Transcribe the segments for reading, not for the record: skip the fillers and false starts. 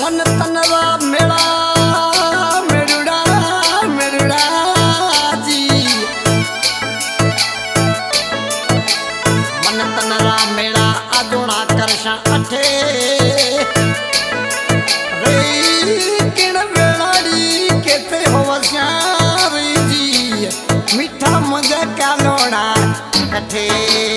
मन तनवा मेरा मेरुड़ा मेरुड़ा जी मन तनवा मेरा अजोड़ा करशा अठे रे किण वेलाड़ी केते होवस्या रे जी मीठा मुझे कालोड़ा कठे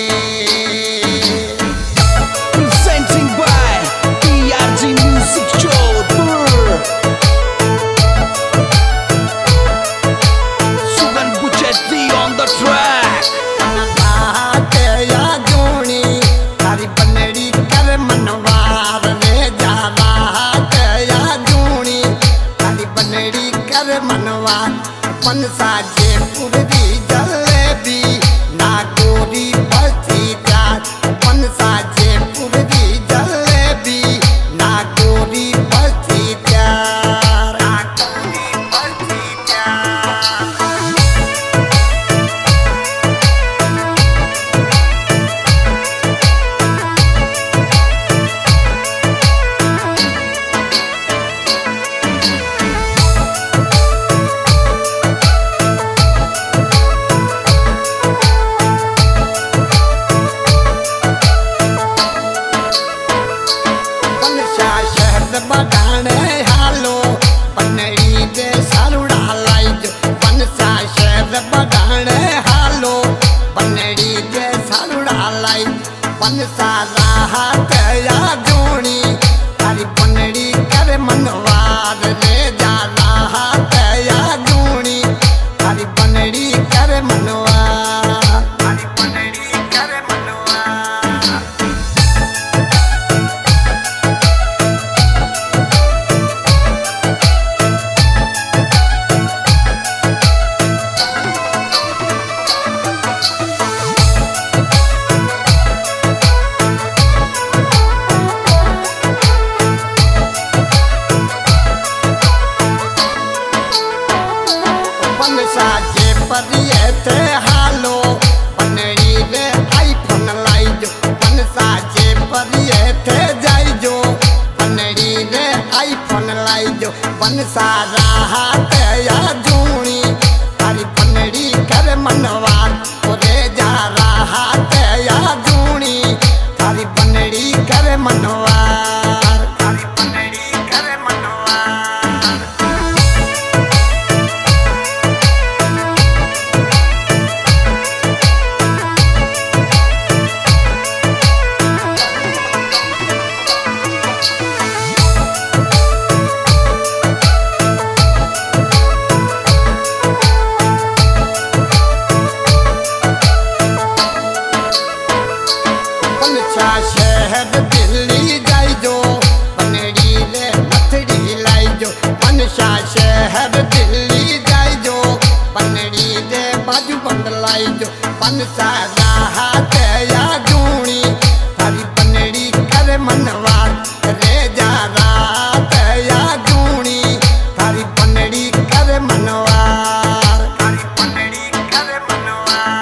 मनसा जयपुर दी जलेबी नागौरी बस्ती चाट मनसा जयपुर दी जलेबी नागौरी बस्ती चाट नागौरी बस्ती चाट बडाने हालो पनड़ी दे सारुड़ा लाइज बनसा शहर बडाने हालो पनड़ी दे सारुड़ा लाइज बनसा राहत या जोड़ी तारी पनड़ी कर मनवाद ले जा राहत या जोड़ी तारी पनड़ी कर मनवाद तारी पनड़ी कर मनवाद साजे परिये थे हालो पनड़ी दे आई फन लाइजो पन साजे परिये थे जाइजो पनड़ी दे आई फन लाइजो पन सारा हाथ या जूनी तारी पनड़ी कर मनवार ओरे जा रहा या जूनी तारी पनड़ी कर मनवार तारी पनड़ी कर मनवार शहर दिल्ली जाइजो पनड़ी रे नथड़ी लाइजो मनसा शहर दिल्ली जाइजो पनड़ी रे बाजू बंद लाइजो मनसा राहत या जूनी तारी पनड़ी कर मनवार रे जा राहत या जूनी तारी पनड़ी कर मनवार तारी पनड़ी कर मनवार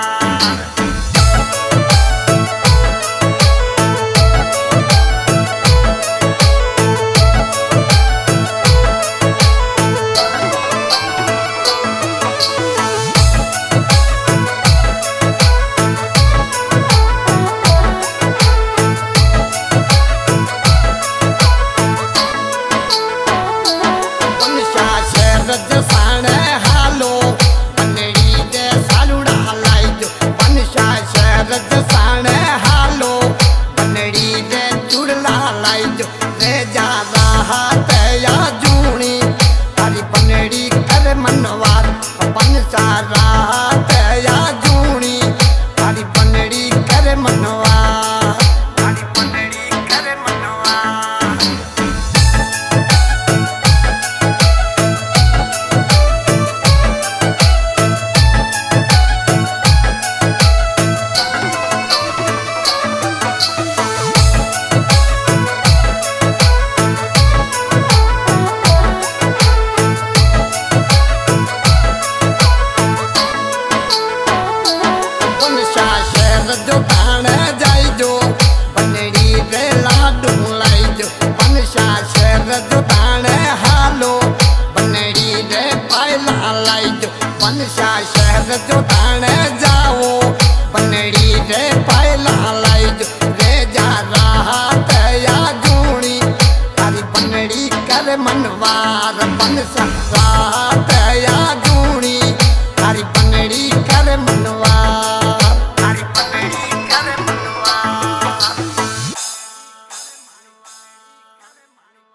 लाई जो बनसा शहर जो दाने जाओ बनड़ी रे पहला लाई जो रे जा रहा या जूनी तारी बनड़ी कर मनवार बनसा रात या जूनी तारी बनड़ी कर मनवार।